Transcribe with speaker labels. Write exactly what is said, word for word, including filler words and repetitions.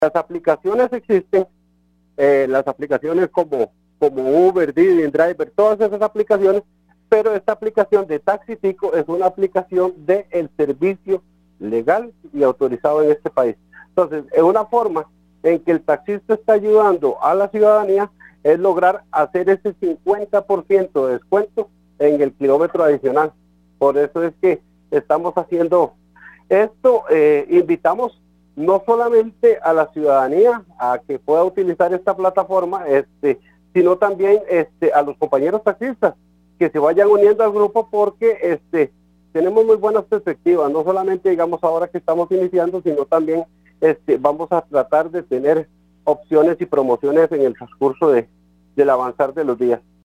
Speaker 1: Las aplicaciones existen, eh, las aplicaciones como, como Uber, Didi, Driver, todas esas aplicaciones, pero esta aplicación de Taxi Tico es una aplicación del servicio legal y autorizado en este país. Entonces, es una forma en que el taxista está ayudando a la ciudadanía es lograr hacer ese cincuenta por ciento de descuento en el kilómetro adicional. Por eso es que estamos haciendo esto. Eh, invitamos no solamente a la ciudadanía a que pueda utilizar esta plataforma, este, sino también este, a los compañeros taxistas que se vayan uniendo al grupo, porque este, tenemos muy buenas perspectivas, no solamente digamos ahora que estamos iniciando, sino también este, vamos a tratar de tener opciones y promociones en el transcurso de, del avanzar de los días.